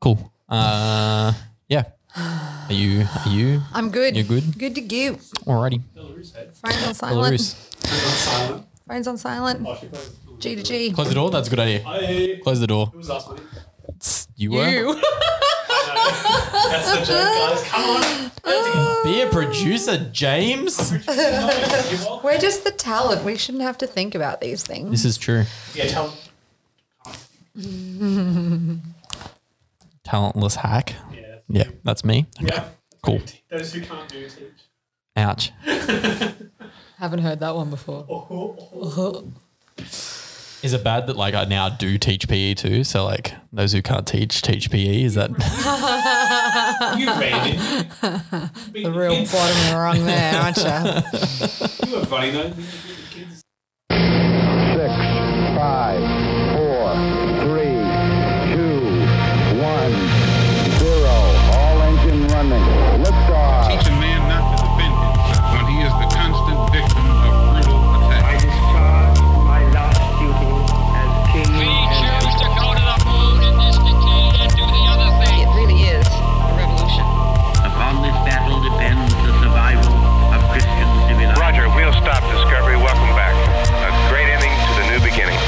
Cool. Yeah. Are you? I'm good. You're good? Good to go. Alrighty. Phone's on silent. Belarus. Phone's on silent. G to G. Close the door. That's a good idea. Close the door. Who was last week? You were? You. That's the joke, guys. Come on. Be a producer, James. We're just the talent. We shouldn't have to think about these things. This is true. Yeah, tell Talentless hack. Yeah. Yeah, that's me. Yeah. Cool. Those who can't do teach. Ouch. Haven't heard that one before. Is it bad that like I now do teach PE too? So like those who can't teach PE. Is that? You ran it. The real bottom of the rung there, aren't you? You were funny though. Kids. 6, 5, 4, 3, 2, 1, 0. All engine running. Liftoff. Teach a man not to defend himself when he is the constant victim of brutal attack. I discharge my last duty as king. We choose to go to the moon in this decade and do the other thing. It really is a revolution. Upon this battle depends the survival of Christian civilization. Roger, we'll stop Discovery. Welcome back. A great ending to the new beginning.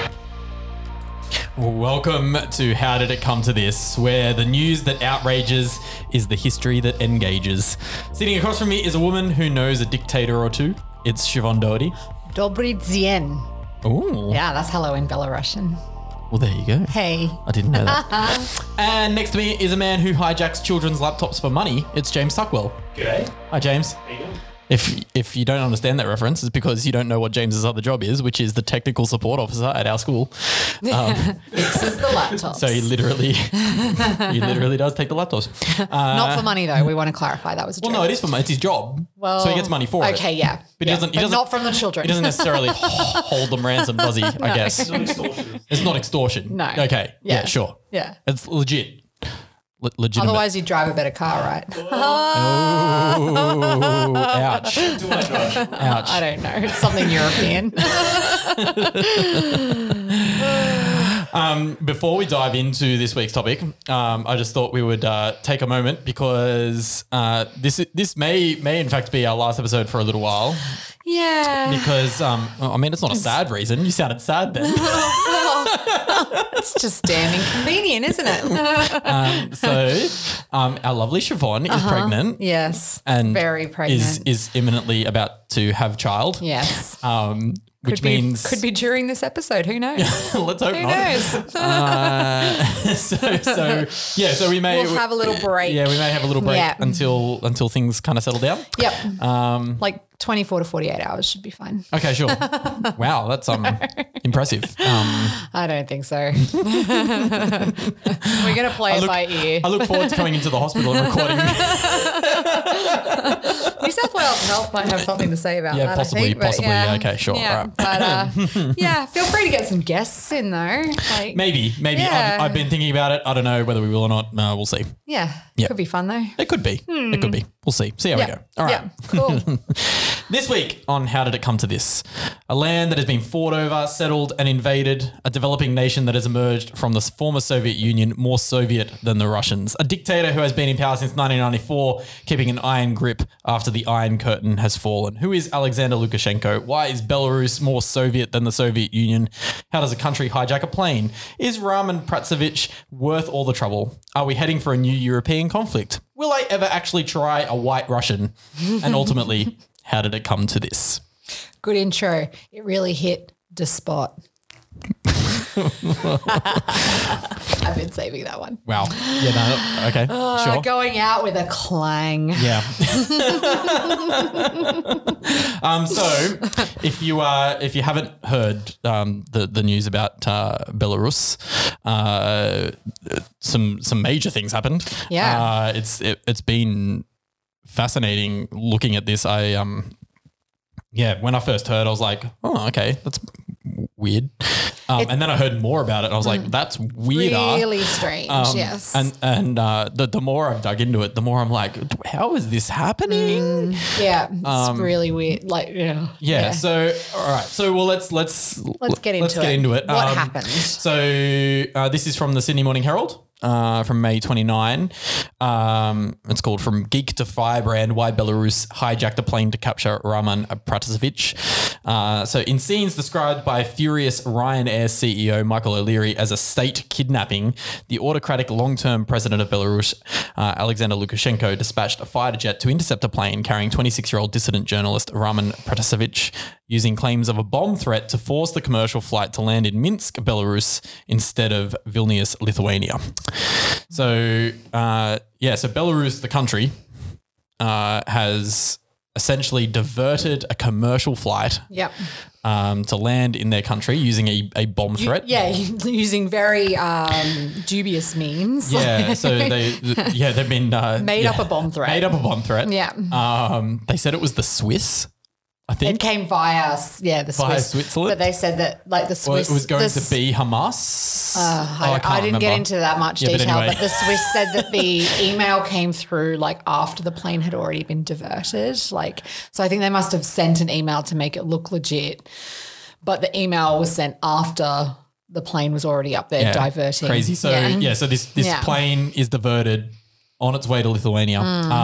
Welcome to How Did It Come to This, where the news that outrages is the history that engages. Sitting across from me is a woman who knows a dictator or two. It's Siobhan Doherty. Dobry dzien. Ooh. Yeah, that's hello in Belarusian. Well, there you go. Hey. I didn't know that. And next to me is a man who hijacks children's laptops for money. It's James Suckwell. G'day. Hi, James. How you doing? If you don't understand that reference, it's because you don't know what James's other job is, which is the technical support officer at our school. Fixes the laptops. So he literally does take the laptops. Not for money though. We want to clarify that was a Well, joke. no, it is for money. It's his job. Well, so he gets money for it. Okay, yeah. But he Yeah. doesn't. Not from the children. He doesn't necessarily hold them ransom, does he? I guess Extortion. it's not extortion. No. Okay. Yeah. Yeah. Sure. Yeah. It's legit. Legitimate. Otherwise, you'd drive a better car, right? Oh, ouch. Do I Josh? Ouch. I don't know. It's something European. Before we dive into this week's topic, I just thought we would take a moment because this may in fact be our last episode for a little while. Yeah. Because I mean, it's not a sad reason. You sounded sad then. It's just damn inconvenient, isn't it? So our lovely Siobhan is pregnant. Yes. And very pregnant. is imminently about to have child. Yes. Which means could be during this episode. Who knows? let's hope Who not. knows? So we may We'll have a little break. Yeah, we may have a little break Yeah. until things kind of settle down. Yep. Like 24 to 48 hours should be fine. Okay, sure. Wow, that's impressive. I don't think so. We're going to play it by ear. I look forward to coming into the hospital and recording. New South Wales Health might have something to say about Yeah, that. possibly, I think, but possibly. Yeah, okay, sure. Yeah, All but yeah, feel free to get some guests in though. Like, Maybe. Yeah. I've been thinking about it. I don't know whether we will or not. No, we'll see. yeah, Yeah. could be fun though. It could be. It could be. We'll see. See how we Yeah, go. All right. yeah, cool. This week on How Did It Come to This? A land that has been fought over, settled and invaded, a developing nation that has emerged from the former Soviet Union, more Soviet than the Russians, a dictator who has been in power since 1994, keeping an iron grip after the Iron Curtain has fallen. Who is Alexander Lukashenko? Why is Belarus more Soviet than the Soviet Union? How does a country hijack a plane? Is Raman Pratsevich worth all the trouble? Are we heading for a new European conflict? Will I ever actually try a white Russian? And ultimately, how did it come to this? Good intro. It really hit the spot. I've been saving that one. Wow. Yeah, no, okay. Sure. Going out with a clang. Yeah. So if you haven't heard the news about Belarus, some major things happened. Yeah. It's been fascinating looking at this. When I first heard, I was like, oh, okay, that's weird. And then I heard more about it. And I was like, that's weirder. Really strange. Yes. And the more I've dug into it, the more I'm like, how is this happening? Yeah. It's really weird. Like, Yeah. So, all right. So, well, let's get into it. What What happened? So, this is from the Sydney Morning Herald. from May 29. It's called From Geek to Firebrand, Why Belarus Hijacked a Plane to Capture Roman Pratasevich. So in scenes described by furious Ryanair CEO Michael O'Leary as a state kidnapping, the autocratic long-term president of Belarus, Alexander Lukashenko, dispatched a fighter jet to intercept a plane carrying 26-year-old dissident journalist Roman Pratasevich, using claims of a bomb threat to force the commercial flight to land in Minsk, Belarus, instead of Vilnius, Lithuania. So, so Belarus, the country, has essentially diverted a commercial flight Yep. To land in their country using a bomb threat. Using very dubious means. Yeah, so they've been Made up a bomb threat. Made up a bomb threat. Yeah. They said it was the Swiss, I think. It came via the Via Swiss. Switzerland? But they said that the Swiss. Well, it was going to be Hamas. I didn't get into that much Yeah, but detail, anyway. but the Swiss said that the email came through after the plane had already been diverted. So I think they must have sent an email to make it look legit, but the email was sent after the plane was already up there diverting. Crazy. So so this plane is diverted on its way to Lithuania.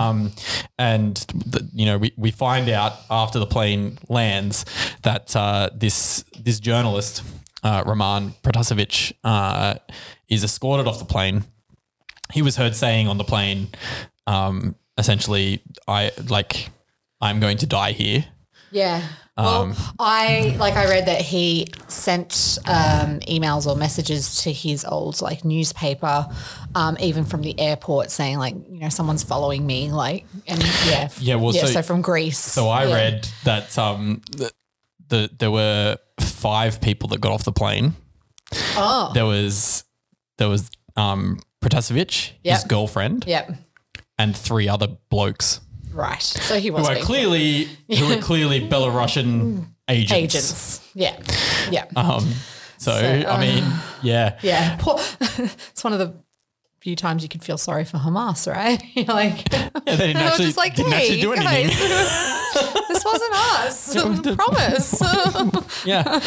And we find out after the plane lands that this journalist, Roman Pratasevich, is escorted off the plane. He was heard saying on the plane, essentially, I'm going to die here. Yeah. Well, I read that he sent emails or messages to his old newspaper, even from the airport, saying someone's following me, so from Greece. So I read that there were 5 people that got off the plane. Oh, There was Pratasevich, his girlfriend, and 3 other blokes. Right. So he was who are clearly Belarusian agents. Yeah. Yeah. I mean, yeah. Yeah. It's one of the few times you could feel sorry for Hamas, right? You're like, they didn't actually, just like, didn't hey, actually do guys, anything. this wasn't us. Promise. Yeah.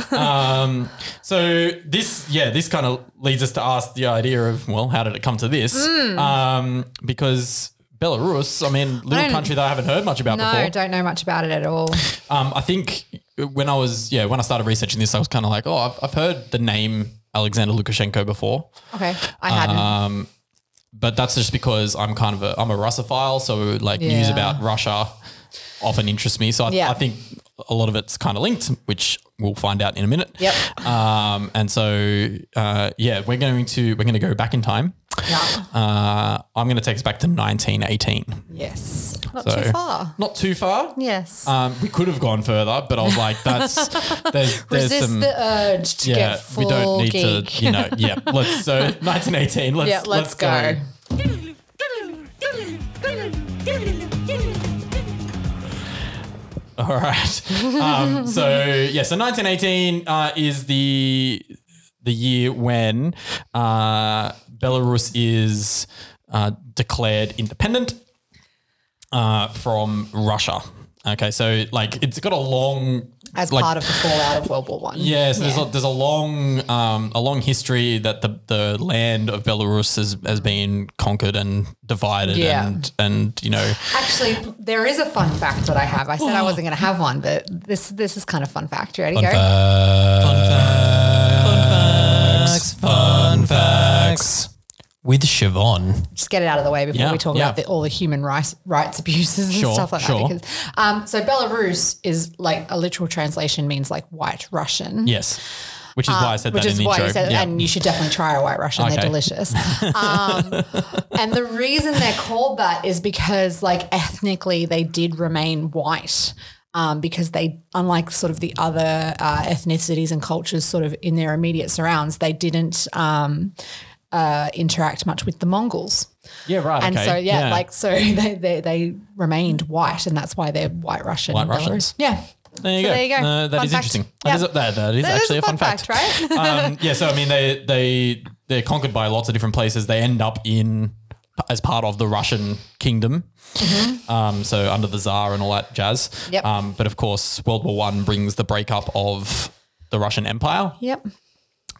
So this kind of leads us to ask the idea of, well, how did it come to this? Because Belarus, I mean, little country that I haven't heard much about before. No, don't know much about it at all. I think when I started researching this, I was kind of like, I've heard the name Alexander Lukashenko before. Okay, I hadn't. But that's just because I'm a Russophile, so news about Russia often interests me. So I think a lot of it's kind of linked, which we'll find out in a minute. Yep. And so we're going to go back in time. Yeah. I'm going to take us back to 1918. Yes. Not too far. Not too far. Yes. We could have gone further, but I was like, there's Resist some the urge to get full we don't need geek. to, let's 1918. Let's go. All right. So 1918 is the year when Belarus is declared independent from Russia. Okay, so it's got a long part of the fallout of World War One. Yeah, so there's a long history that the land of Belarus has been conquered and divided and Actually, there is a fun fact that I have. I said I wasn't going to have one, but this is kind of fun fact. You ready? Fun facts. With Siobhan. Just get it out of the way before we talk about all the human rights abuses and stuff like that. Because, so Belarus is a literal translation means White Russian. Yes. Which is why I said that in the intro. And you should definitely try a White Russian. Okay. They're delicious. And the reason they're called that is because ethnically they did remain white. Because they, unlike sort of the other ethnicities and cultures sort of in their immediate surrounds, they didn't interact much with the Mongols. Yeah, right. And okay. so they remained white, and that's why they're White Russian. White Russians. Yeah. There you go. There you go. That Fun is fact. interesting. Yep. That is actually a fun fact, right? So I mean, they're conquered by lots of different places. They end up as part of the Russian kingdom. Mm-hmm. So under the Tsar and all that jazz. Yep. But of course, World War I brings the breakup of the Russian Empire. Yep.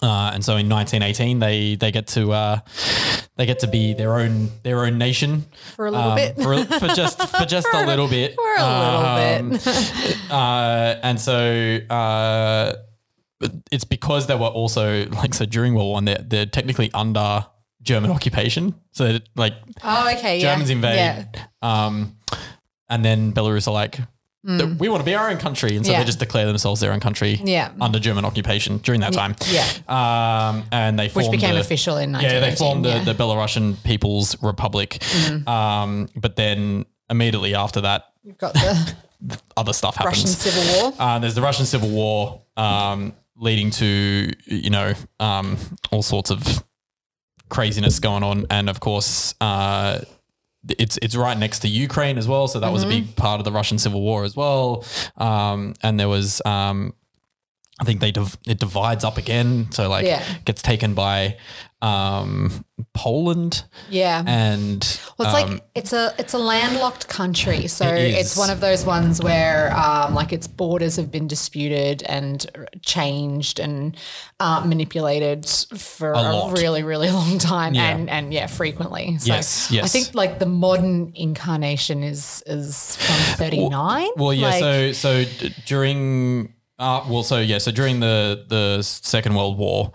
And so in 1918, they get to be their own nation For a little bit. for just a little bit. For a little bit. And so it's because they were also so during World War I, they're technically under German occupation. So Oh, okay. Germans yeah. invade, Yeah. and then Belarus are like, we want to be our own country, and so Yeah. they just declare themselves their own country Yeah. under German occupation during that time. Yeah. And they formed Which became official in 1918. they formed the Belarusian People's Republic. But then immediately after that, You've got the other stuff happens. Russian Civil War. There's the Russian Civil War, leading to all sorts of craziness going on, and of course, it's right next to Ukraine as well, so that was a big part of the Russian Civil War as well. And there was, I think it divides up again, so gets taken by Poland. Yeah. And Well, it's it's a landlocked country, so It is. it's one of those ones where its borders have been disputed and changed and manipulated for A a lot. really, really long time, Yeah. and frequently. So Yes. I think the modern incarnation is from 39. Well, yeah. So during during the Second World War,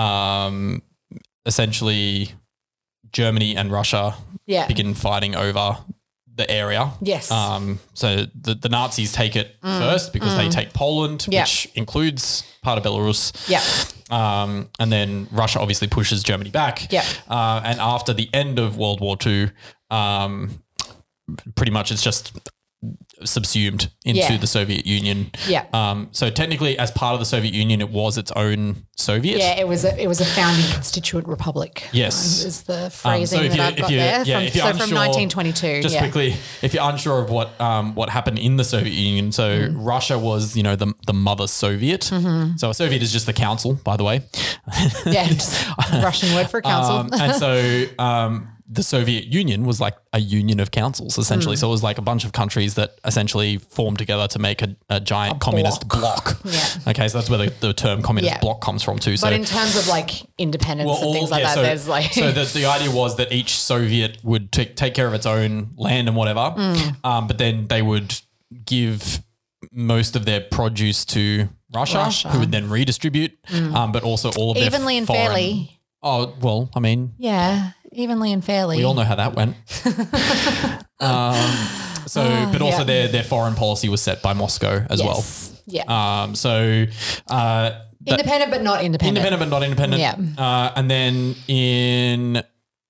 essentially Germany and Russia Yeah. begin fighting over the area. Yes. So the Nazis take it first because they take Poland, Yeah. which includes part of Belarus. Yeah. And then Russia obviously pushes Germany back. Yeah. And after the end of World War II, pretty much it's just subsumed into Yeah. the Soviet Union. Yeah. So technically, as part of the Soviet Union, it was its own Soviet. Yeah, it was a founding constituent republic. Yes. Is the phrasing so if that you- I've if got you- there. yeah, from, if you're so unsure- from 1922. Just yeah. quickly, if you're unsure of what happened in the Soviet Union, so Russia was, the mother Soviet. So a Soviet is just the council, by the way. Yeah, just Russian word for council. And so the Soviet Union was like a union of councils, essentially. So it was like a bunch of countries that essentially formed together to make a giant communist bloc. Yeah. Okay, so that's where the term communist Yeah. bloc comes from too. But in terms of independence and things like that, there's So the idea was that each Soviet would take care of its own land and whatever, but then they would give most of their produce to Russia. Who would then redistribute, but also all of their evenly and foreign- fairly. Oh, well, I mean, Yeah, evenly and fairly. we all know how that went. But also yeah. their foreign policy was set by Moscow as Yes. Yeah. well. Independent but not independent. Independent but not independent. Yeah. And then in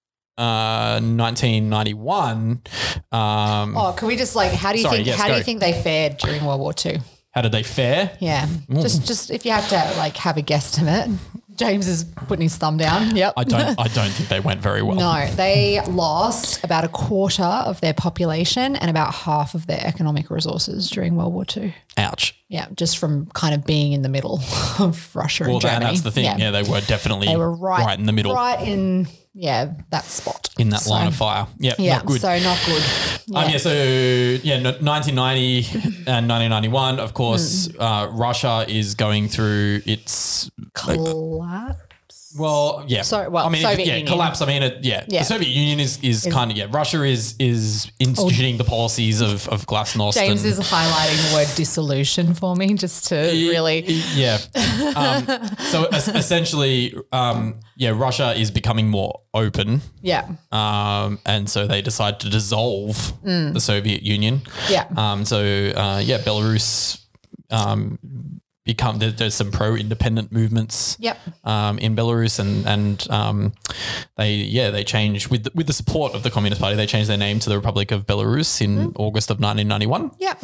1991, Can we just how do you Sorry, yes, how do you go. think they fared during World War II? how did they fare? Yeah. Just if you have to have a guesstimate. James is putting his thumb down. Yep. I don't think they went very well. No, they lost about a quarter of their population and about half of their economic resources during World War II. Ouch. Yeah, just from kind of being in the middle of Russia and Germany. And that's the thing. Yeah, they were definitely they were right in the middle, right in that spot in that line of fire. Yeah, Yeah, not good. so not good. Yeah. 1990 and 1991, of course, Russia is going through its Collapse. Well, yeah. Soviet Union. Collapse. I mean, the Soviet Union is kind of Russia is instituting the policies of glasnost. James and, is highlighting the word dissolution for me just to really. Yeah. So essentially, Russia is becoming more open. Yeah. And so they decide to dissolve the Soviet Union. Yeah. Belarus there's some pro-independent movements. Yep. In Belarus and they changed with the support of the Communist Party. They changed their name to the Republic of Belarus in August of 1991. Yep.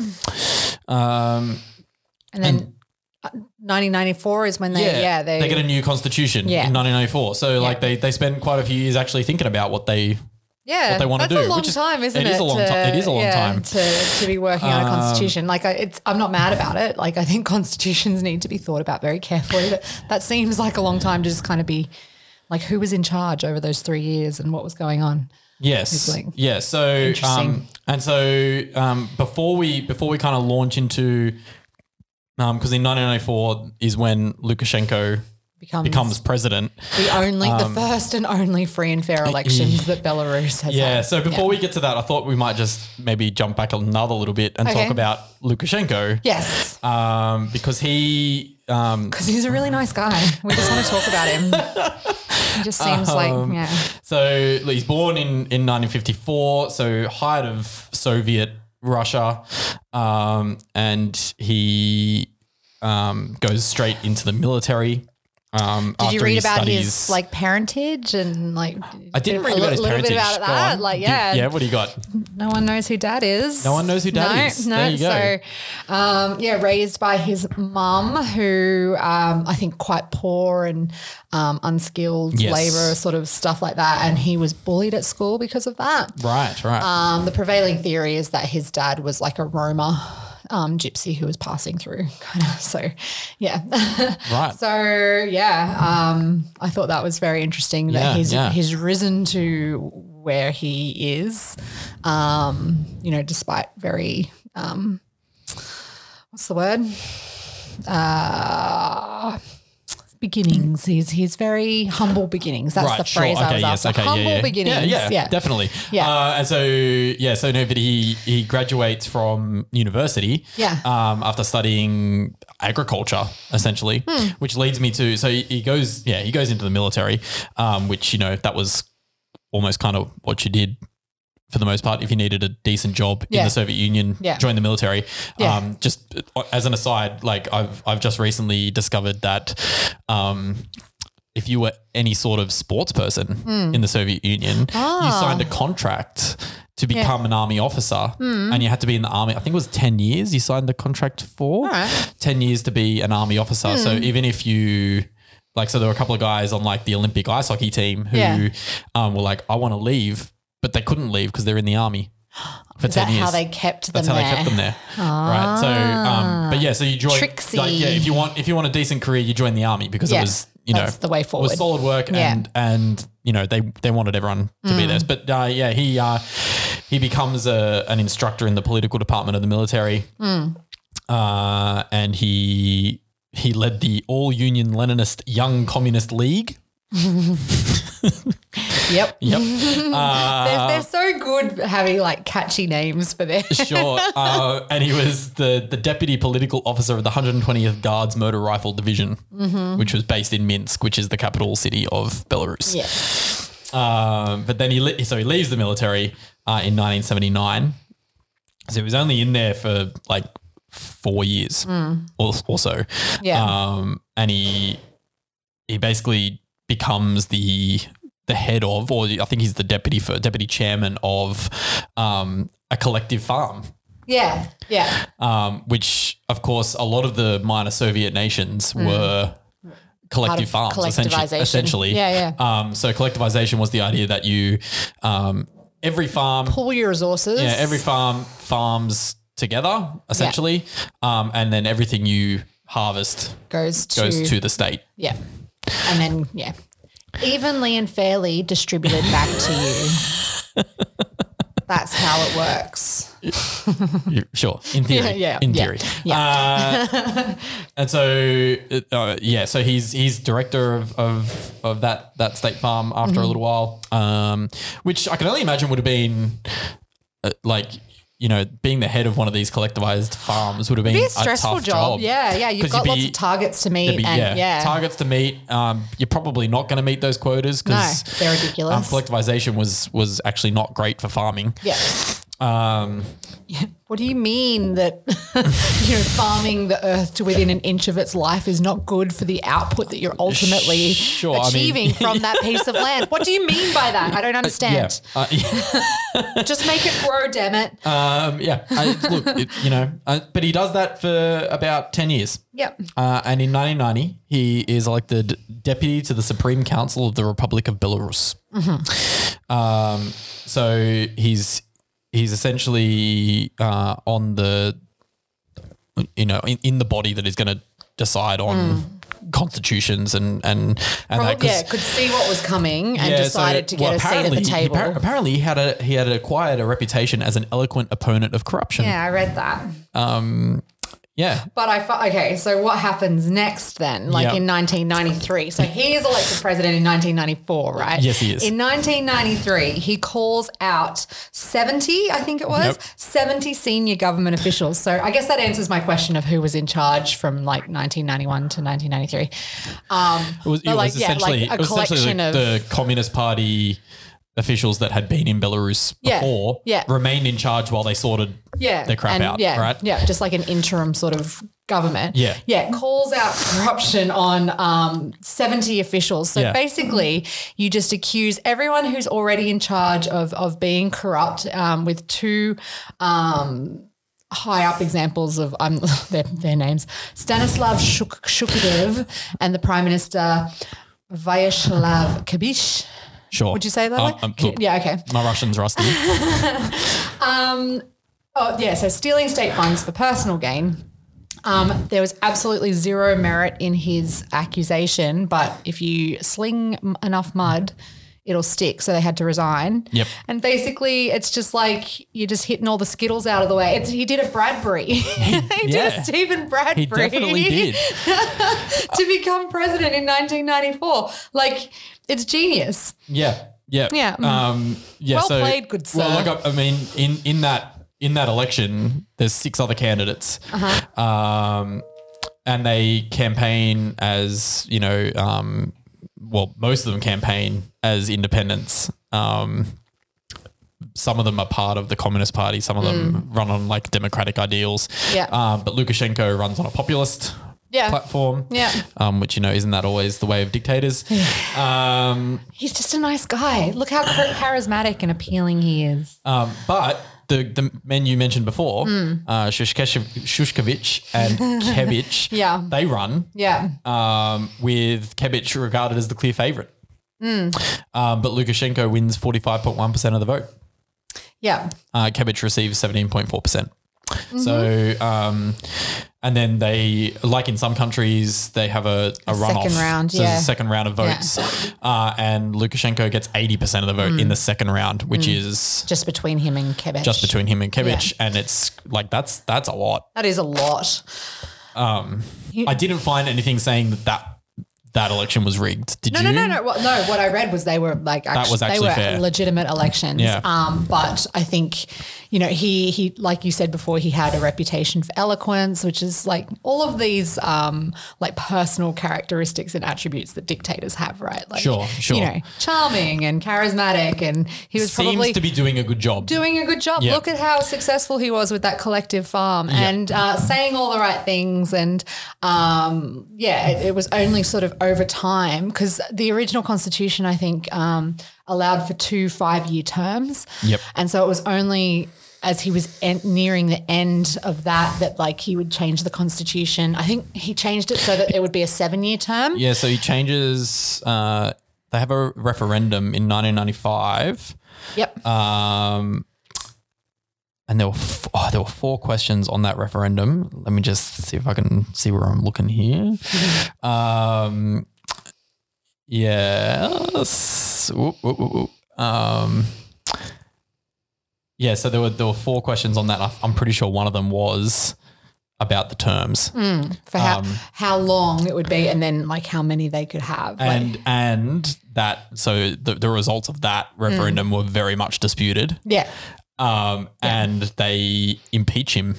And then 1994 is when they get a new constitution in 1994. So they spent quite a few years actually thinking about what they want to do. That's a long time, isn't it? It is a long time. It is a long time to be working on a constitution. I'm not mad about it. I think constitutions need to be thought about very carefully. But that seems like a long time to just kind of be who was in charge over those 3 years and what was going on. Yes. So Interesting. before we kind of launch into because in 1994 is when Lukashenko becomes president. the first and only free and fair elections that Belarus has Yeah. had. So before we get to that, I thought we might just maybe jump back another little bit and talk about Lukashenko. Yes. Because he Because he's a really nice guy. We just want to talk about him. He just seems So he's born in 1954, so height of Soviet Russia, and he goes straight into the military. Did you read about his parentage and I didn't read about his parentage. Bit about that. What do you got? No one knows who Dad is. No one knows who Dad is. No, there you go. So, raised by his mum, who I think quite poor and unskilled labor, sort of stuff like that, and he was bullied at school because of that. Right. The prevailing theory is that his dad was like a Roma gypsy who was passing through, kind of. So, yeah. Right. So, I thought that was very interesting that he's risen to where he is, despite very, what's the word? Beginnings. He's very humble beginnings. That's the phrase I was after. Humble beginnings. Yeah, definitely. Yeah. But he graduates from university. Yeah. After studying agriculture, essentially, which leads me to he goes into the military, which that was almost kind of what you did. For the most part, if you needed a decent job in the Soviet Union, join the military. Just as an aside, I've just recently discovered that if you were any sort of sports person in the Soviet Union, you signed a contract to become an army officer, and you had to be in the army. I think it was 10 years you signed the contract for. 10 years to be an army officer. So even if you so there were a couple of guys on the Olympic ice hockey team who were like, I want to leave. But they couldn't leave because they're in the army for 10 years. That's how they kept them That's how they kept them there. Right. So, so you join. Tricksy. If you want a decent career, you join the army because it was, that's the way forward. It was solid work and they wanted everyone to be there. But he becomes an instructor in the political department of the military. And he led the All-Union Leninist Young Communist League. Yep. They're so good having catchy names for them. Sure. And he was the deputy political officer of the 120th Guards Motor Rifle Division, which was based in Minsk, which is the capital city of Belarus. Yes. But then he leaves the military in 1979. So he was only in there for 4 years or so. Yeah. And he basically becomes the head of, or I think he's the deputy chairman of a collective farm. Yeah. Which of course a lot of the minor Soviet nations were collective farms, essentially. Yeah. So collectivization was the idea that you, every farm pool your resources. Yeah, every farm farms together, essentially, and then everything you harvest goes to the state. Yeah. And then, evenly and fairly distributed back to you. That's how it works. Sure. In theory. In theory. Yeah. And so, so he's director of that state farm after a little while, which I can only imagine would have been being the head of one of these collectivized farms would have been a stressful tough job. Yeah. You've got lots of targets to meet. Targets to meet. You're probably not going to meet those quotas because they're ridiculous. Collectivization was actually not great for farming. Yeah. What do you mean that farming the earth to within an inch of its life is not good for the output that you're ultimately achieving from that piece of land? What do you mean by that? I don't understand. Just make it grow, damn it. But he does that for about 10 years. Yep. And in 1990, he is elected deputy to the Supreme Council of the Republic of Belarus. So he's essentially on the, in the body that is going to decide on constitutions and that. Could see what was coming and decided to get a seat at the table. Apparently, he had acquired a reputation as an eloquent opponent of corruption. Yeah, I read that. Yeah. But okay, so what happens next then? Like Yep. in 1993. So he is elected president in 1994, right? Yes, he is. In 1993, he calls out 70, I think it was, Yep. 70 senior government officials. So I guess that answers my question of who was in charge from like 1991 to 1993. It was essentially the Communist Party officials that had been in Belarus before remained in charge while they sorted their crap out, right? Yeah, just like an interim sort of government. Yeah. Yeah, calls out corruption on 70 officials. So basically, you just accuse everyone who's already in charge of being corrupt with two high up examples of their names, Stanislav Shukadev and the Prime Minister Vyacheslav Kabish. Sure. Would you say that? Look, yeah, okay. My Russian's rusty. So stealing state funds for personal gain. There was absolutely zero merit in his accusation, but if you sling enough mud, it'll stick. So they had to resign. Yep. And basically it's just like you're just hitting all the Skittles out of the way. He did a Bradbury. He did a Stephen Bradbury. He definitely did. to become president in 1994. Like, it's genius. Yeah. Yeah. Well played, good sir. Well, like I mean, in that election, there's 6 other candidates, and they campaign as most of them campaign as independents. Some of them are part of the Communist Party. Some of them run on like democratic ideals. Yeah. But Lukashenko runs on a populist platform. Yeah. Which, isn't that always the way of dictators? He's just a nice guy. Look how charismatic and appealing he is. But the men you mentioned before, Shushkevich and Kebich, they run. Yeah. With Kebich regarded as the clear favourite. But Lukashenko wins 45.1% of the vote. Yeah. Kebich receives 17.4%. So, and then they, like in some countries, they have a runoff. Second round, so there's a second round of votes. And Lukashenko gets 80% of the vote in the second round, which is just between him and Kebich. And it's like, that's a lot. That is a lot. I didn't find anything saying that election was rigged. Did you? No. What I read was they were like they were fair. legitimate elections. Yeah. But I think he like you said before, he had a reputation for eloquence, which is like all of these like personal characteristics and attributes that dictators have, right? Like, Sure. Charming and charismatic, and he was probably seems to be doing a good job. Yep. Look at how successful he was with that collective farm and saying all the right things, and it was only sort of over time, because the original constitution, I think, allowed for 2 5-year terms. Yep. And so it was only as he was nearing the end of that like he would change the constitution. I think he changed it so that it would be a 7-year term. Yeah, so he changes, they have a referendum in 1995. Yep. And there were 4 questions on that referendum. Let me just see if I can see where I'm looking here. Yes. So there were 4 questions on that. I'm pretty sure one of them was about the terms. For how long it would be, and then like how many they could have. And that, so the results of that referendum were very much disputed. Yeah. And they impeach him.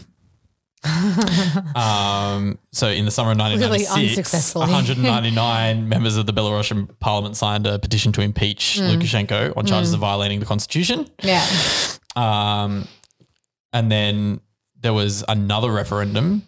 So in the summer of 1996, really unsuccessfully. 199 members of the Belarusian parliament signed a petition to impeach Lukashenko on charges of violating the constitution. Yeah. And then there was another referendum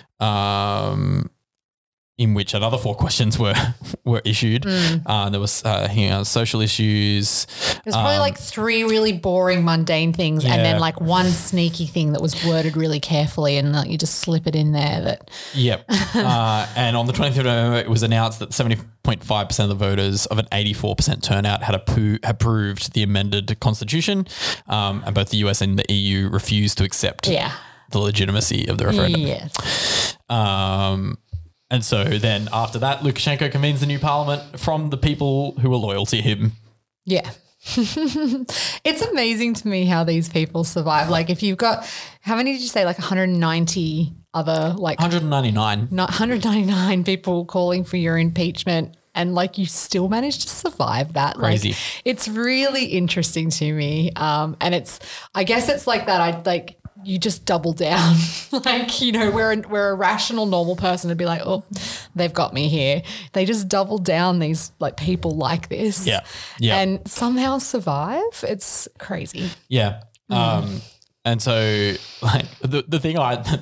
in which another 4 questions were issued. There was social issues. There's probably like 3 really boring, mundane things, and then like one sneaky thing that was worded really carefully, and like you just slip it in there. Yep. And on the 23rd of November, it was announced that 70.5% of the voters of an 84% turnout had approved the amended constitution, and both the US and the EU refused to accept the legitimacy of the referendum. Yes. And so then after that, Lukashenko convenes the new parliament from the people who were loyal to him. Yeah. It's amazing to me how these people survive. Like if you've got, how many did you say, like 190 other like 199. 199 people calling for your impeachment, and like you still managed to survive that. Crazy. Like, it's really interesting to me. And I guess it's like that. I like you just double down. Like, you know, where a rational, normal person would be like, oh, they've got me here. They just double down these like people like this. Yeah. Yeah. And somehow survive. It's crazy. Yeah. And so like the thing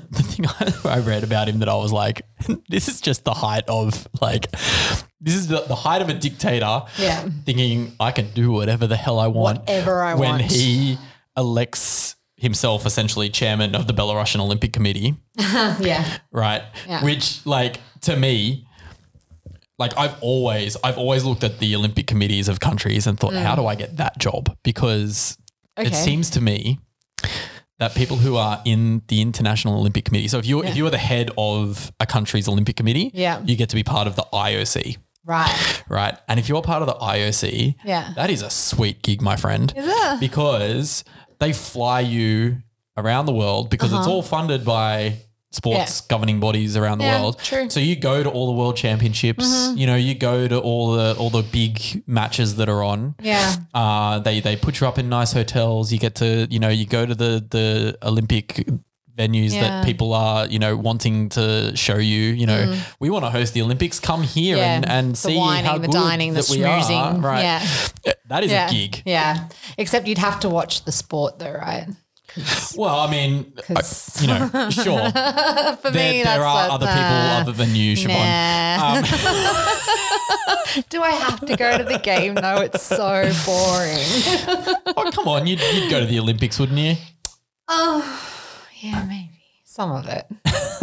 I read about him that I was like, this is just the height of like, this is the height of a dictator. Yeah. Thinking I can do whatever the hell I want. Whatever I when want. When he elects himself essentially chairman of the Belarusian Olympic Committee. Yeah. Right. Yeah. Which like to me, like I've always looked at the Olympic committees of countries and thought, how do I get that job? Because it seems to me that people who are in the International Olympic Committee, so if you are the head of a country's Olympic Committee, you get to be part of the IOC. Right. Right. And if you're part of the IOC, that is a sweet gig, my friend. Is it? Because they fly you around the world because it's all funded by sports governing bodies around the world. True. So you go to all the world championships, you know, you go to all the big matches that are on. Yeah. They put you up in nice hotels. You get to, you know, you go to the Olympic venues that people are, you know, wanting to show you, you know, we want to host the Olympics. Come here and the see whining, how the good dining, that the we are. schmoozing. Right. Yeah. That is a gig. Yeah. Except you'd have to watch the sport though, right? Well, I mean, you know, sure. For me, there are other people other than you, Siobhan. Do I have to go to the game though? It's so boring. Oh, come on. You'd go to the Olympics, wouldn't you? Oh, yeah, maybe. Some of it.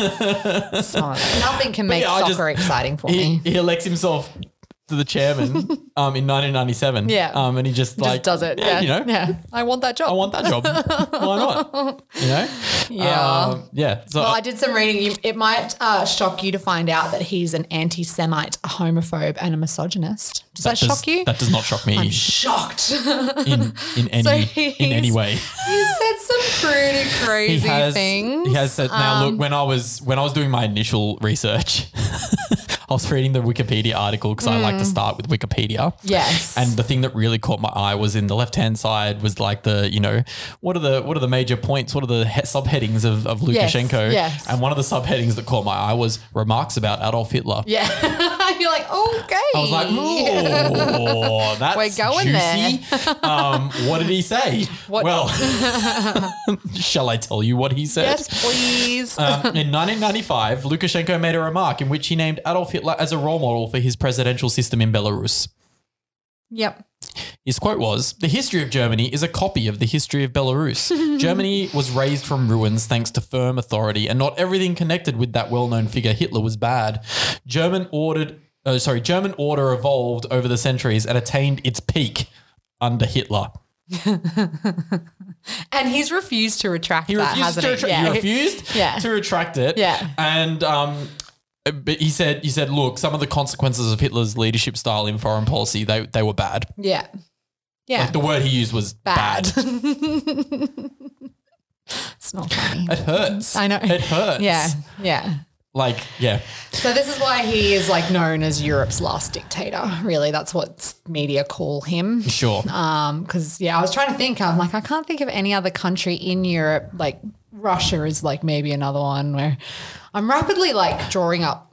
Nothing can make soccer exciting for me. He elects himself to the chairman in 1997. Yeah. And he just like does it. Yeah. You know. Yeah. I want that job. I want that job. Why not? You know? Yeah. Yeah. So Well, I did some reading. It might shock you to find out that he's an anti-Semite, a homophobe, and a misogynist. Does that shock you? That does not shock me. I'm shocked. in any way. He said some pretty crazy things. He has said. Now, look, when I was doing my initial research, I was reading the Wikipedia article because I like to start with Wikipedia. Yes. And the thing that really caught my eye was in the left-hand side was like the, you know, what are the major points? What are the subheadings of Lukashenko? Yes. And one of the subheadings that caught my eye was remarks about Adolf Hitler. Yeah. You're like, okay. I was like, oh, that's We're going juicy. What did he say? Well, shall I tell you what he said? Yes, please. In 1995, Lukashenko made a remark in which he named Adolf Hitler as a role model for his presidential system in Belarus. Yep. His quote was, "The history of Germany is a copy of the history of Belarus. Germany was raised from ruins thanks to firm authority, and not everything connected with that well-known figure Hitler was bad. German order evolved over the centuries and attained its peak under Hitler." And he's refused to retract that, hasn't he? He refused to retract it. Yeah. And but he said, look, some of the consequences of Hitler's leadership style in foreign policy, they were bad. Yeah. Yeah. Like the word he used was bad. It's not funny. It hurts. I know. It hurts. Yeah. Yeah. Like, yeah. So this is why he is like known as Europe's last dictator. Really, that's what media call him. Sure. Because I was trying to think. I'm like, I can't think of any other country in Europe. Like Russia is like maybe another one where I'm rapidly like drawing up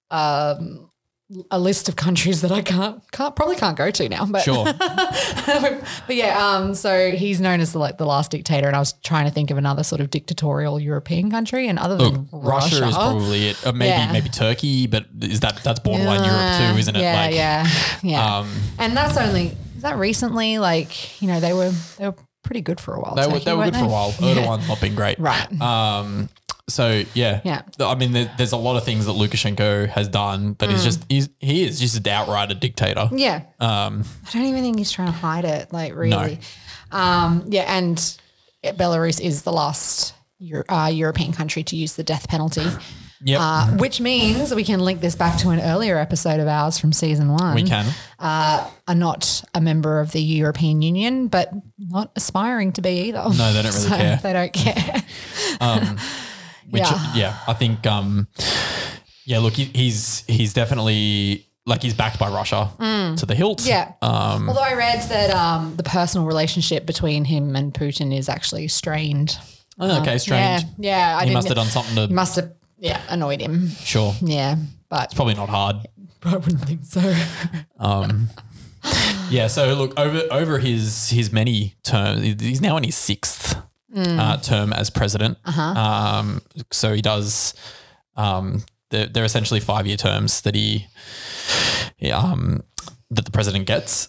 a list of countries that I probably can't go to now. But Sure. but yeah, so he's known as the last dictator, and I was trying to think of another sort of dictatorial European country, and other than Russia is probably it. Maybe Turkey, but that's borderline Europe too, isn't it? Yeah. And that's only is that recently? Like, you know, they were pretty good for a while. They were good for a while. Erdogan's not been great. Right. So yeah. Yeah. I mean, there's a lot of things that Lukashenko has done that he is just outright a dictator. Yeah. I don't even think he's trying to hide it. Like really. No. And Belarus is the last European country to use the death penalty. Yep. Which means we can link this back to an earlier episode of ours from season 1. We can. Are not a member of the European Union, but not aspiring to be either. No, they don't really care. They don't care. which Yeah. I think look, he's definitely like he's backed by Russia to the hilt. Yeah. Although I read that the personal relationship between him and Putin is actually strained. Okay, strange. Yeah. He must have done something to Must have annoyed him. sure. Yeah, but Probably not hard. I wouldn't think so. Yeah, so look, over his many terms, he's now in his sixth term as president. So he does they're essentially 5-year terms that that the president gets.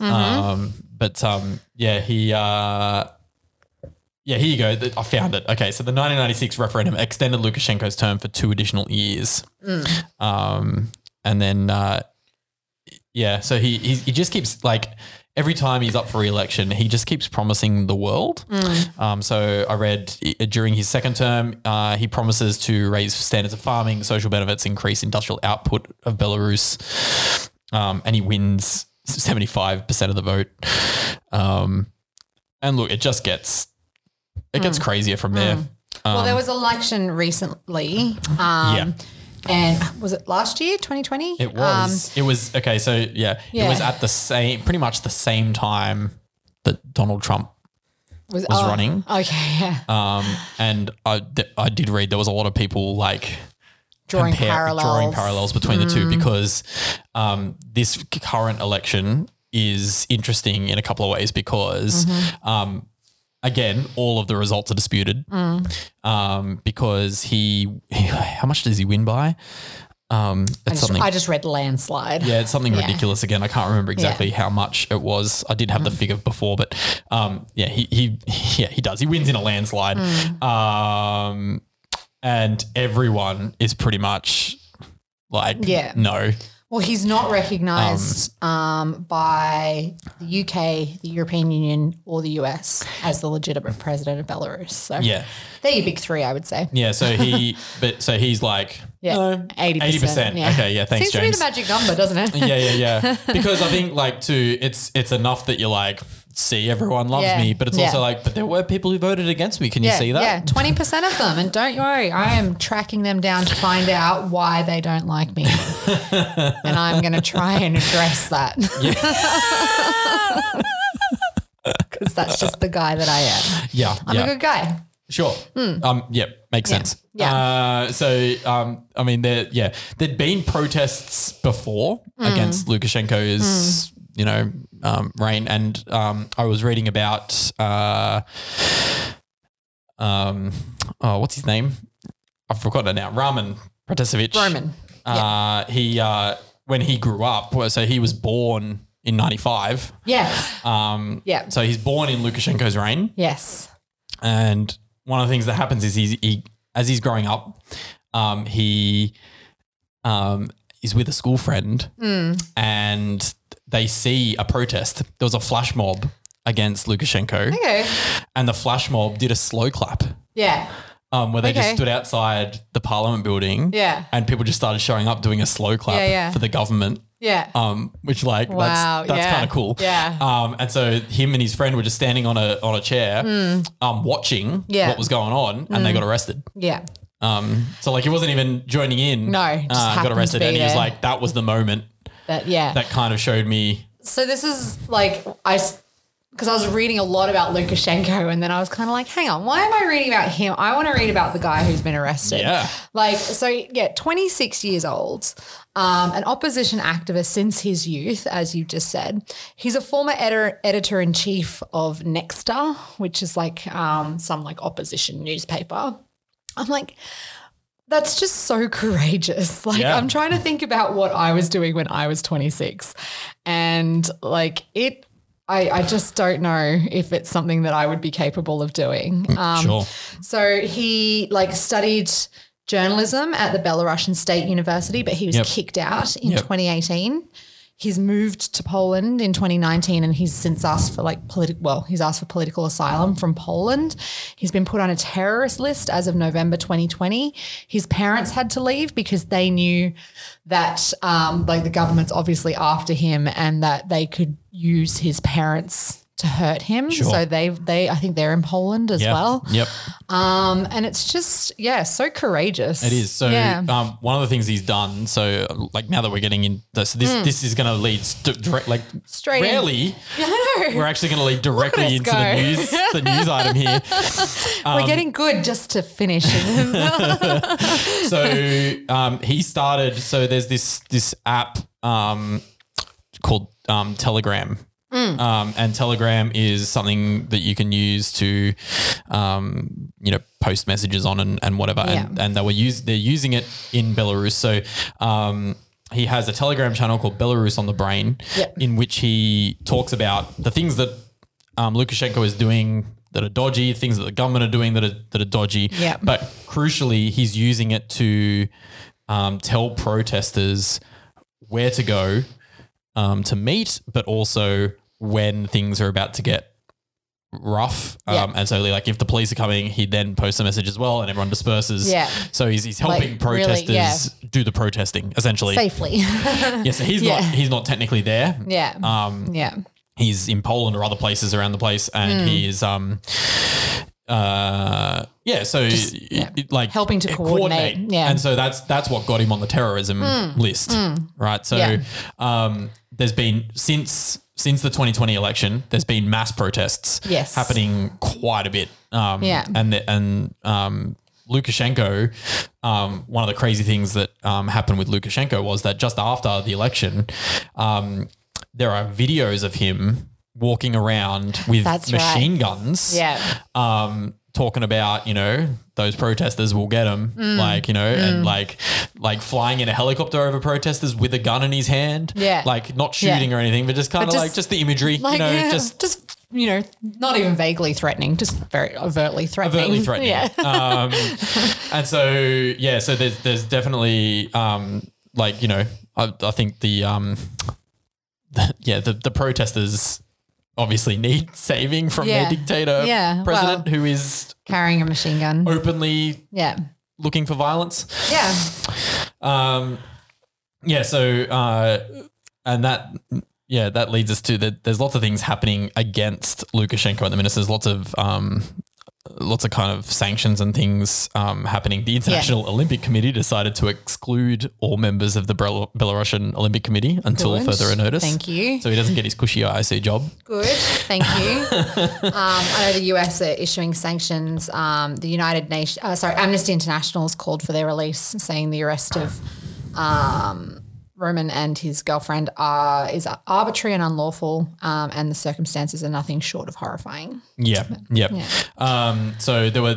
Here you go. I found it. Okay, so the 1996 referendum extended Lukashenko's term for 2 additional years. And then, so he just keeps like every time he's up for re-election, he just keeps promising the world. So I read during his second term, he promises to raise standards of farming, social benefits, increase industrial output of Belarus, and he wins 75% of the vote. And look, it just gets crazier from there. Well, there was an election recently. And was it last year, 2020? It was okay. So it was at pretty much the same time that Donald Trump was running. Okay, yeah. And I did read there was a lot of people like drawing parallels between the two because this current election is interesting in a couple of ways because again, all of the results are disputed because how much does he win by? I just read landslide. Yeah, it's something ridiculous again. I can't remember exactly how much it was. I did have the figure before, but he does. He wins in a landslide. And everyone is pretty much like, no. Well, he's not recognised by the UK, the European Union, or the US as the legitimate president of Belarus. So they're your big three, I would say. Yeah. So he's like 80%. Yeah. Okay. Yeah. Thanks, Seems James. to be the magic number, doesn't it? Yeah. Because I think like too, it's enough that you're like, see, everyone loves me, but it's also like, but there were people who voted against me. Can you see that? Yeah, 20% of them. And don't you worry, I am tracking them down to find out why they don't like me. And I'm going to try and address that. Because that's just the guy that I am. Yeah. I'm a good guy. Sure. Makes sense. Yeah. I mean, there'd been protests before against Lukashenko's, reign. And I was reading about, what's his name? I've forgotten it now. Roman Protasevich. When he grew up, so he was born in 95. Yeah. So he's born in Lukashenko's reign. Yes. And one of the things that happens is he as he's growing up, he is with a school friend and they see a protest. There was a flash mob against Lukashenko. Okay. And the flash mob did a slow clap. Yeah. Where they just stood outside the parliament building. Yeah. And people just started showing up doing a slow clap for the government. Yeah. Which that's kind of cool. Yeah. And so him and his friend were just standing on a chair, watching what was going on, and they got arrested. Yeah. So like he wasn't even joining in. No, just got arrested, and he was there. like, that was the moment that kind of showed me. So this is like because I was reading a lot about Lukashenko, and then I was kind of like, hang on, why am I reading about him? I want to read about the guy who's been arrested. Yeah. 26 years old, an opposition activist since his youth, as you just said. He's a former editor-in-chief of Nexta, which is like some like opposition newspaper. I'm like, that's just so courageous. I'm trying to think about what I was doing when I was 26, and I just don't know if it's something that I would be capable of doing. Sure. So he studied journalism at the Belarusian State University, but he was kicked out in 2018. He's moved to Poland in 2019, and he's since asked for political asylum from Poland. He's been put on a terrorist list as of November 2020. His parents had to leave because they knew that the government's obviously after him, and that they could use his parents to hurt him. Sure. So I think they're in Poland as well. Yep. And it's just, so courageous. It is. So yeah. one of the things he's done, so like now that we're getting in, so this is going to lead Straight in. rarely, I know. we're actually going to lead directly us into go. the news item here. We're getting good just to finish. So he started, so there's this app called Telegram. And Telegram is something that you can use to, post messages on and whatever. Yeah. And they're using it in Belarus. So he has a Telegram channel called Belarus on the Brain, Yep. in which he talks about the things that Lukashenko is doing that are dodgy, things that the government are doing that are dodgy. Yeah. But crucially, he's using it to tell protesters where to go to meet, but also when things are about to get rough. Yeah. And so like if the police are coming, he then posts a message as well and everyone disperses. Yeah. So he's helping Like, protesters really, do the protesting essentially. Safely. Yeah, so he's not technically there. Yeah. Yeah. He's in Poland or other places around the place and he is like helping to coordinate. Yeah. And so that's what got him on the terrorism list. Right. So Yeah. there's been since the 2020 election, there's been mass protests Yes. happening quite a bit. Yeah. And Lukashenko, one of the crazy things that happened with Lukashenko was that just after the election, there are videos of him walking around with That's machine right. guns. Yeah. Talking about, those protesters will get him, and like flying in a helicopter over protesters with a gun in his hand. Yeah. Like not shooting Yeah. or anything, but just kind of But like just the imagery, just not even vaguely threatening, just very overtly threatening. overtly threatening. Yeah. And so there's definitely I think the protesters obviously need saving from Yeah. their dictator Yeah, president well. who is Carrying a machine gun. openly Yeah. looking for violence. Yeah. And that leads us to that. There's lots of things happening against Lukashenko at the minute. There's lots of kind of sanctions and things happening. The International Olympic Committee decided to exclude all members of the Belarusian Olympic Committee until Good. further notice. Thank you. So he doesn't get his cushy IOC job. Good. Thank you. I know the US are issuing sanctions. The Amnesty International has called for their release, saying the arrest of Roman and his girlfriend is arbitrary and unlawful, and the circumstances are nothing short of horrifying. Yeah. So there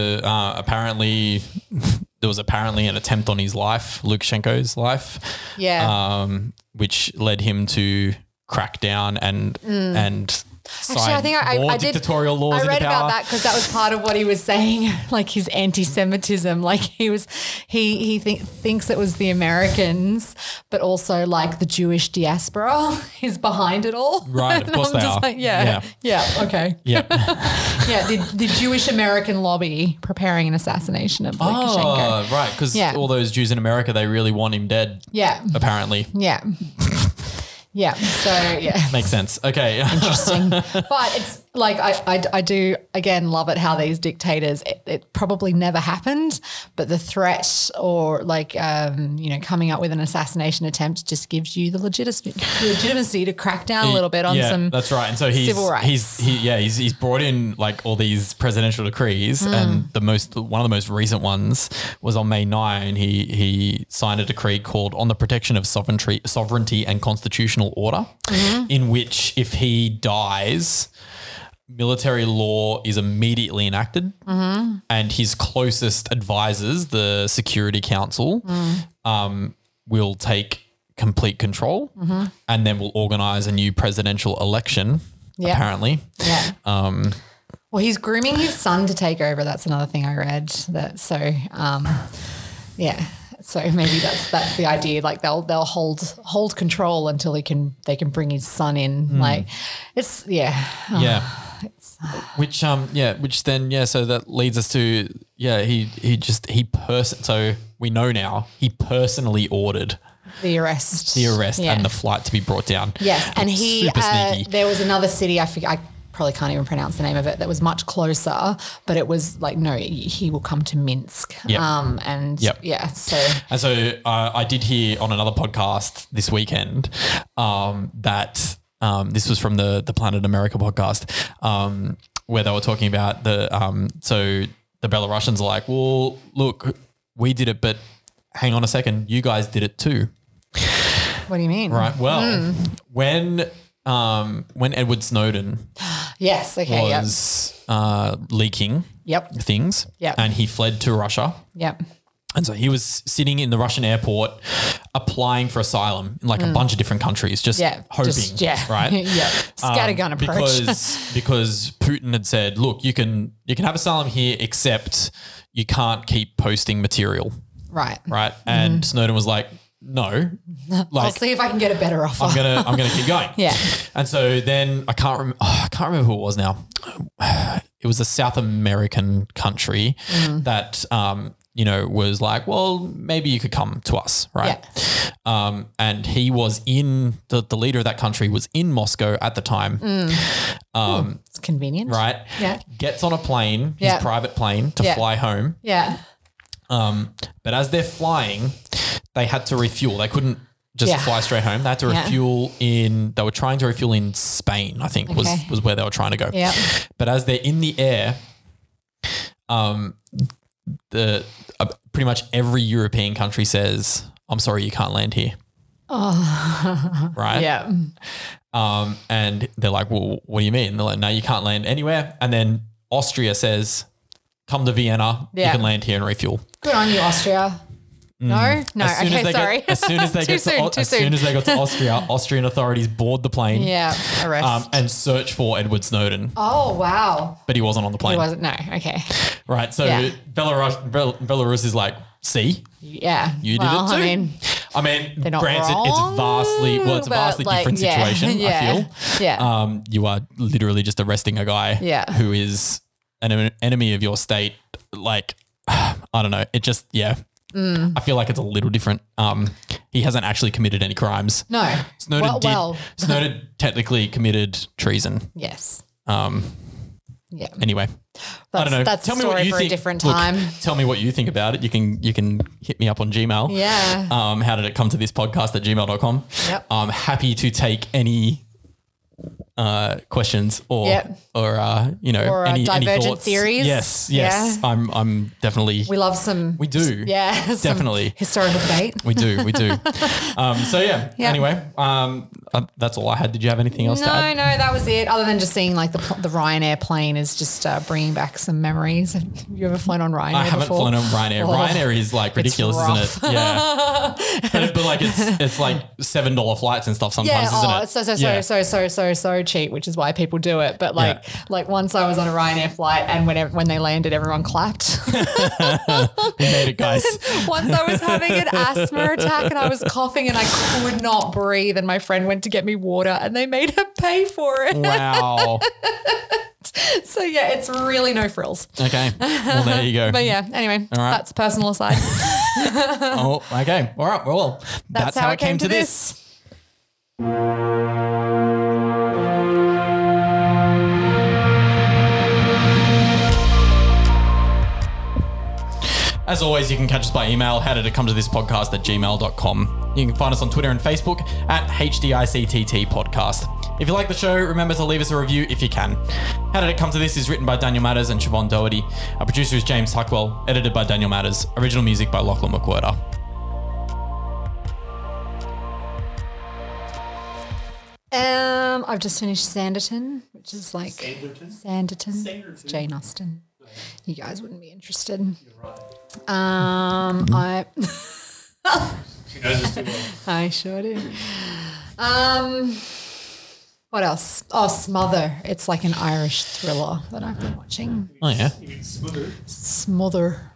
was apparently an attempt on his life, Lukashenko's life. Yeah. Which led him to crack down and Actually, I think more I did. dictatorial laws I into read power. about that because that was part of what he was saying, like his anti-Semitism. Like he thinks it was the Americans, but also like the Jewish diaspora is behind it all. Right, of And course I'm they just are. like, yeah, okay. Yeah. Yeah, the Jewish American lobby preparing an assassination of Lukashenko. Oh, right. Because Yeah. all those Jews in America, they really want him dead, Yeah, apparently. yeah. Yeah, so yeah. Makes sense. Okay. Interesting. But it's like I do again love it how these dictators it probably never happened, but the threat or like coming up with an assassination attempt just gives you the legitimacy to crack down a little bit on some that's right. And so he's civil rights. he's brought in like all these presidential decrees, and one of the most recent ones was on May 9. He signed a decree called "On the Protection of Sovereignty and Constitutional Order," in which if he dies, military law is immediately enacted, and his closest advisors, the Security Council, will take complete control, and then will organize a new presidential election. Yeah. Apparently, Yeah. Well, he's grooming his son to take over. That's another thing I read. Yeah. So maybe that's the idea. Like they'll hold control until they can bring his son in. Like it's Which then so that leads us to so we know now he personally ordered The arrest. Yeah. and the flight to be brought down. Yes, and he Super sneaky. there was another city, I probably can't even pronounce the name of it, that was much closer, but it was like, no, he will come to Minsk. Yep. And Yep. yeah, so I did hear on another podcast this weekend that this was from the Planet America podcast where they were talking about so the Belarusians are like, well, look, we did it, but hang on a second, you guys did it too. what do you mean? Right. Well, when Edward Snowden Yes, okay, was leaking Yep. things Yep. and he fled to Russia. Yep. And so he was sitting in the Russian airport applying for asylum in like a bunch of different countries, just hoping, right? Yeah. Scattergun approach. Because Putin had said, look, you can have asylum here, except you can't keep posting material, Right. right? And Snowden was like, no, I'll like see if I can get a better offer. I'm gonna keep going. Yeah. And so then I can't remember who it was now. It was a South American country that was like, well, maybe you could come to us, right? Yeah. And he was the leader of that country was in Moscow at the time. It's convenient. Right. Yeah. Gets on a plane, his Yeah. private plane to Yeah. fly home. Yeah. But as they're flying, they had to refuel. They couldn't just fly straight home. They had to refuel they were trying to refuel in Spain, I think was where they were trying to go. Yeah. But as they're in the air, pretty much every European country says, I'm sorry, you can't land here. Oh. Right? Yeah. And they're like, well, what do you mean? They're like, no, you can't land anywhere. And then Austria says, come to Vienna. Yeah. You can land here and refuel. Good on you, Austria. No? Okay, sorry. As soon as they got to Austria, Austrian authorities board the plane. Yeah, arrest. And search for Edward Snowden. Oh, wow. But he wasn't on the plane. He wasn't, no, okay. Right. So Yeah. Belarus is like, see, Yeah. you did it too. I mean, they're not granted, wrong, it's a vastly but, different situation, I feel. Yeah. You are literally just arresting a guy who is an enemy of your state. Like, I don't know. It just, I feel like it's a little different. He hasn't actually committed any crimes. No. Snowden technically committed treason. Yes. Yeah. Anyway, I don't know. That's tell a me what story you for think. a different Look, time. tell me what you think about it. You can hit me up on Gmail. Yeah. How did it come to this podcast at gmail.com? Yep. I'm happy to take any questions or any divergent thoughts. theories. Yes. Yeah. I'm definitely. We love some. We do. Yeah. some Definitely. historical debate. We do. Anyway, that's all I had. Did you have anything else to add? No, that was it. Other than just seeing like the Ryanair plane is just bringing back some memories. Have you ever flown on Ryanair? I haven't flown on Ryanair. Oh, Ryanair is like ridiculous, isn't it? Yeah. but like it's like $7 flights and stuff sometimes, isn't it? It's so cheap, which is why people do it. But like once I was on a Ryanair flight and when they landed, everyone clapped. We made it, guys. Once I was having an asthma attack and I was coughing and I could not breathe, and my friend went to get me water and they made her pay for it. Wow. So yeah, it's really no frills. Okay. Well, there you go. But yeah, anyway, All right. that's a personal aside. Oh, okay. All right. Well, that's how it came to this. As always, you can catch us by email, howdiditcometoThisPodcast@gmail.com. You can find us on Twitter and Facebook at HDICTT Podcast. If you like the show, remember to leave us a review if you can. How Did It Come to This is written by Daniel Matters and Siobhan Doherty. Our producer is James Tuckwell, edited by Daniel Matters. Original music by Lachlan McWhirter. I've just finished Sanditon, which is like Sanditon. It's Jane Austen. You guys wouldn't be interested. I She knows us too well. I sure do. What else? Oh, Smother. It's like an Irish thriller that I've been watching. Oh, yeah. You mean smother? Smother.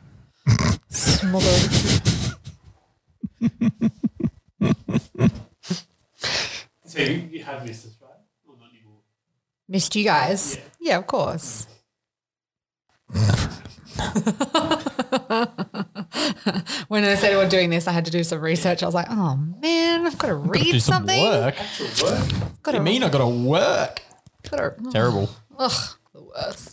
So you have missed us, right? Or not anymore? Missed you guys? Yeah, of course. When I said we're doing this, I had to do some research. I was like, oh man, I've got to read Do some something. work. What do you mean I got to work? Terrible. Ugh, the worst.